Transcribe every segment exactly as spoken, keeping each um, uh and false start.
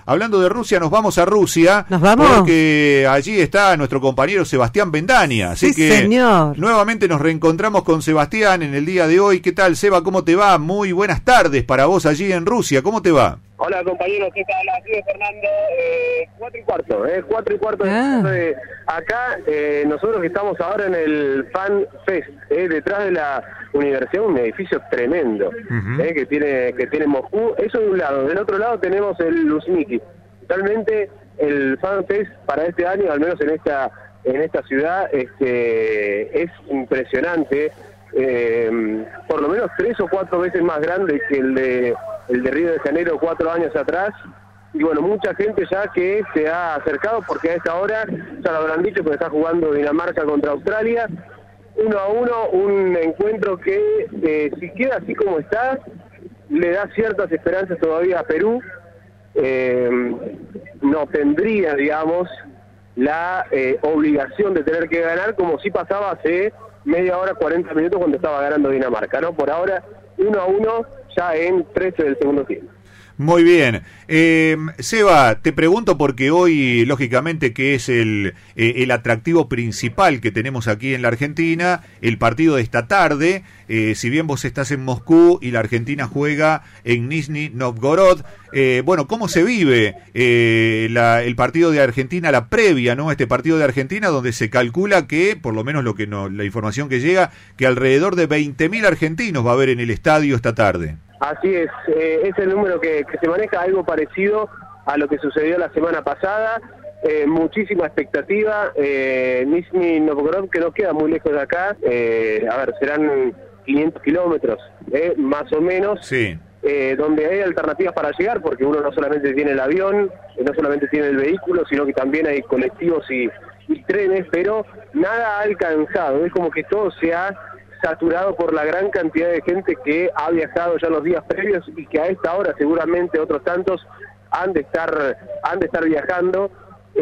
Hablando de Rusia, nos vamos a Rusia. ¿Nos vamos? Porque allí está nuestro compañero Sebastián Bendaña. Así sí, que señor. Nuevamente nos reencontramos con Sebastián en el día de hoy. ¿Qué tal, Seba? ¿Cómo te va? Muy buenas tardes para vos allí en Rusia. ¿Cómo te va? Hola compañeros, ¿qué tal? Así es, Fernando. Eh, cuatro y cuarto, eh, cuatro y cuarto ah. de acá. Eh, nosotros que estamos ahora en el Fan Fest, eh, detrás de la universidad, un edificio tremendo, uh-huh. eh, que tiene que tiene Moscú. Eso de un lado. Del otro lado tenemos el Luzhniki. Realmente el Fan Fest para este año, al menos en esta en esta ciudad, este, es impresionante. Eh, por lo menos tres o cuatro veces más grande que el de el de Río de Janeiro cuatro años atrás, y bueno, mucha gente ya que se ha acercado porque a esta hora, ya lo habrán dicho, porque está jugando Dinamarca contra Australia, uno a uno, un encuentro que eh, si queda así como está, le da ciertas esperanzas todavía a Perú. Eh, no tendría, digamos, la eh, obligación de tener que ganar como si pasaba hace media hora, cuarenta minutos cuando estaba ganando Dinamarca, ¿no? Por ahora, uno a uno, ya en trece del segundo tiempo. Muy bien. Eh, Seba, te pregunto porque hoy, lógicamente, que es el, eh, el atractivo principal que tenemos aquí en la Argentina, el partido de esta tarde, eh, si bien vos estás en Moscú y la Argentina juega en Nizhny Novgorod, eh, bueno, ¿cómo se vive eh, la, el partido de Argentina, la previa, ¿no? Este partido de Argentina, donde se calcula que, por lo menos lo que no, la información que llega, que alrededor de veinte mil argentinos va a haber en el estadio esta tarde. Así es, eh, es el número que, que se maneja, algo parecido a lo que sucedió la semana pasada, eh, muchísima expectativa, eh, Nizhny Novgorod, que no queda muy lejos de acá, eh, a ver, serán quinientos kilómetros, eh, más o menos, sí. eh, donde hay alternativas para llegar, porque uno no solamente tiene el avión, no solamente tiene el vehículo, sino que también hay colectivos y, y trenes, pero nada ha alcanzado, es como que todo se ha saturado por la gran cantidad de gente que ha viajado ya los días previos y que a esta hora seguramente otros tantos han de estar han de estar viajando,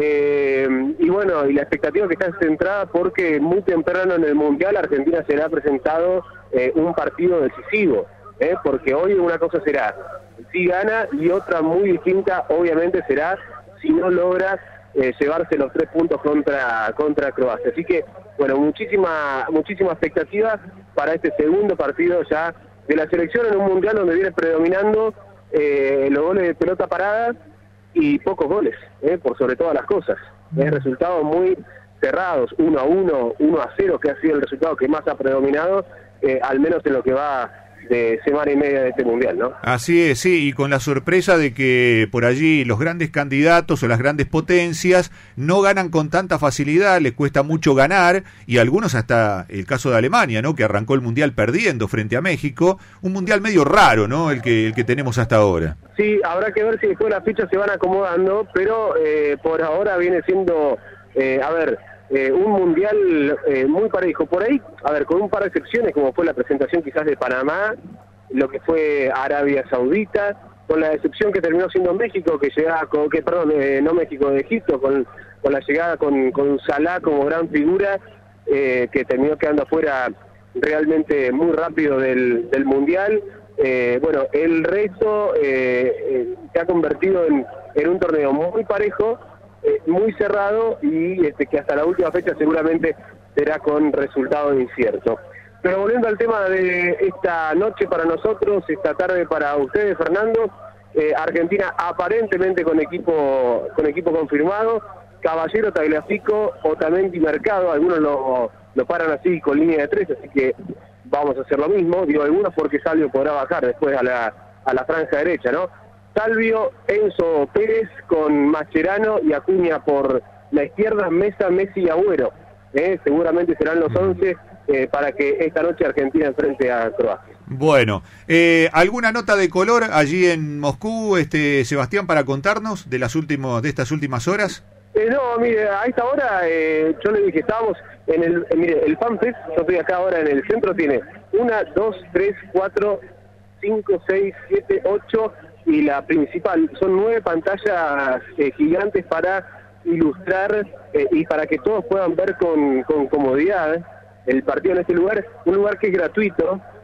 eh, y bueno, y la expectativa que está centrada porque muy temprano en el Mundial Argentina será presentado eh, un partido decisivo, eh, porque hoy una cosa será si gana y otra muy distinta obviamente será si no logra eh, llevarse los tres puntos contra contra Croacia. Así que bueno, muchísima muchísima expectativa para este segundo partido ya de la selección en un mundial donde viene predominando eh, los goles de pelota parada y pocos goles, eh, por sobre todas las cosas. Eh, resultados muy cerrados, uno a uno, uno a cero, que ha sido el resultado que más ha predominado, eh, al menos en lo que va de semana y media de este mundial, ¿no? Así es, sí, y con la sorpresa de que por allí los grandes candidatos o las grandes potencias no ganan con tanta facilidad, les cuesta mucho ganar, y algunos hasta el caso de Alemania, ¿no? Que arrancó el mundial perdiendo frente a México, un mundial medio raro, ¿no? El que el que tenemos hasta ahora. Sí, habrá que ver si después las fichas se van acomodando, pero eh, por ahora viene siendo, eh, a ver, Eh, un mundial eh, muy parejo. Por ahí, a ver, con un par de excepciones, como fue la presentación quizás de Panamá, lo que fue Arabia Saudita, con la excepción que terminó siendo México, que llegaba con, que perdón, eh, no México, de Egipto, con, con la llegada con, con Salah como gran figura, eh, que terminó quedando afuera realmente muy rápido del, del mundial. Eh, bueno, el resto eh, eh, se ha convertido en, en un torneo muy parejo, Eh, muy cerrado y este, que hasta la última fecha seguramente será con resultado incierto. Pero volviendo al tema de esta noche para nosotros, esta tarde para ustedes, Fernando, eh, Argentina aparentemente con equipo con equipo confirmado, Caballero, Tagliafico, Otamendi, Mercado, algunos lo, lo paran así con línea de tres, así que vamos a hacer lo mismo, digo algunos porque Salvio podrá bajar después a la, a la franja derecha, ¿no? Salvio, Enzo Pérez con Mascherano y Acuña por la izquierda, Mesa, Messi y Agüero. Eh, seguramente serán los once eh, para que esta noche Argentina enfrente a Croacia. Bueno, eh, ¿alguna nota de color allí en Moscú, este Sebastián, para contarnos de las últimos de estas últimas horas? Eh, no, mire, a esta hora eh, yo le dije, estábamos en el, eh, mire, el FanFest, yo estoy acá ahora en el centro, tiene una, dos, tres, cuatro, cinco, seis, siete, ocho... y la principal, son nueve pantallas eh, gigantes para ilustrar eh, y para que todos puedan ver con, con comodidad el partido en este lugar, un lugar que es gratuito,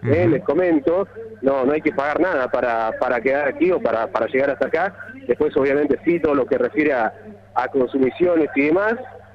Uh-huh. Eh, les comento, no no hay que pagar nada para para quedar aquí o para, para llegar hasta acá. Después, obviamente, sí, todo lo que refiere a, a consumiciones y demás.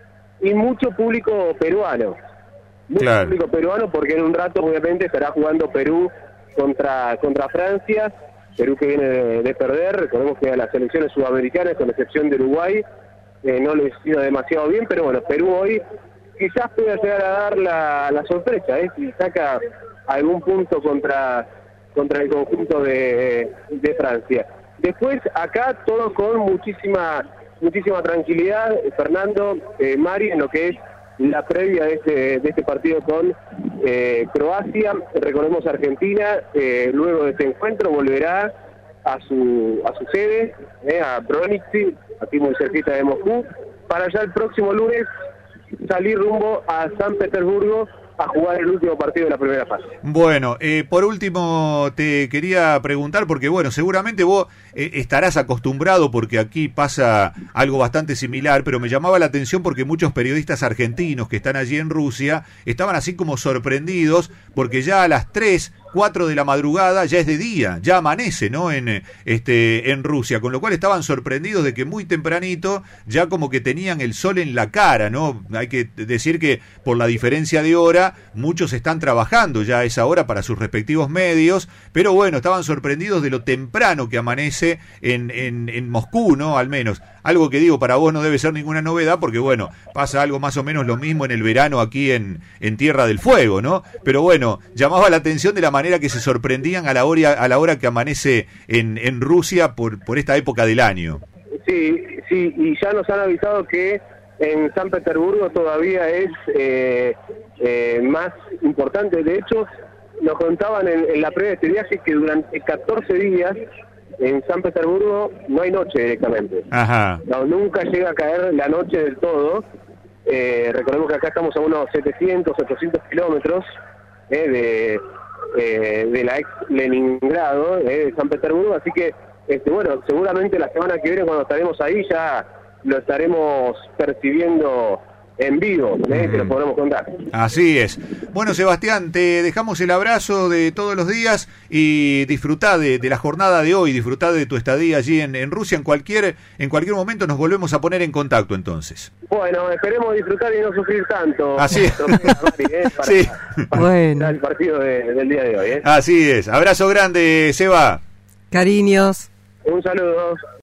Y mucho público peruano. Mucho claro. público peruano, porque en un rato, obviamente, estará jugando Perú contra, contra Francia. Perú que viene de, de perder. Recordemos que a las selecciones sudamericanas, con excepción de Uruguay, eh, no les ha ido demasiado bien, pero bueno, Perú hoy quizás pueda llegar a dar la, la sorpresa, ¿eh? Si saca algún punto contra contra el conjunto de, de Francia. Después, acá todo con muchísima muchísima tranquilidad, Fernando, eh, Mari, en lo que es la previa de este, de este partido con eh, Croacia. Recordemos, Argentina, eh, luego de este encuentro, volverá a su a su sede, eh, a Bronici, aquí muy cerquita de Moscú, para ya el próximo lunes salir rumbo a San Petersburgo a jugar el último partido de la primera fase. Bueno, eh, por último te quería preguntar, porque bueno, seguramente vos eh, estarás acostumbrado, porque aquí pasa algo bastante similar, pero me llamaba la atención porque muchos periodistas argentinos que están allí en Rusia estaban así como sorprendidos, porque ya a las tres, cuatro de la madrugada ya es de día, ya amanece, ¿no? En este en Rusia, con lo cual estaban sorprendidos de que muy tempranito ya como que tenían el sol en la cara, ¿no? Hay que decir que por la diferencia de hora muchos están trabajando ya a esa hora para sus respectivos medios, pero bueno, estaban sorprendidos de lo temprano que amanece en, en, en Moscú, ¿no? Al menos, algo que digo, para vos no debe ser ninguna novedad, porque bueno, pasa algo más o menos lo mismo en el verano aquí en, en Tierra del Fuego, ¿no? Pero bueno, llamaba la atención de la manera que se sorprendían a la hora, a la hora que amanece en, en Rusia por, por esta época del año. Sí, sí, y ya nos han avisado que en San Petersburgo todavía es eh, eh, más importante. De hecho, nos contaban en, en la previa de este viaje que durante catorce días en San Petersburgo no hay noche directamente. Ajá. No, nunca llega a caer la noche del todo. Eh, recordemos que acá estamos a unos setecientos, ochocientos kilómetros eh, de, eh, de la ex Leningrado, eh, de San Petersburgo, así que este, bueno, seguramente la semana que viene, cuando estaremos ahí, ya lo estaremos percibiendo en vivo, ¿eh? Mm. Que lo podremos contar. Así es. Bueno, Sebastián, te dejamos el abrazo de todos los días y disfrutá de, de la jornada de hoy, disfrutá de tu estadía allí en, en Rusia. En cualquier en cualquier momento nos volvemos a poner en contacto entonces. Bueno, esperemos disfrutar y no sufrir tanto. Así es. ¿eh? Para, sí. Para bueno. el partido de, del día de hoy. ¿eh? Así es. Abrazo grande, Seba. Cariños. Un saludo.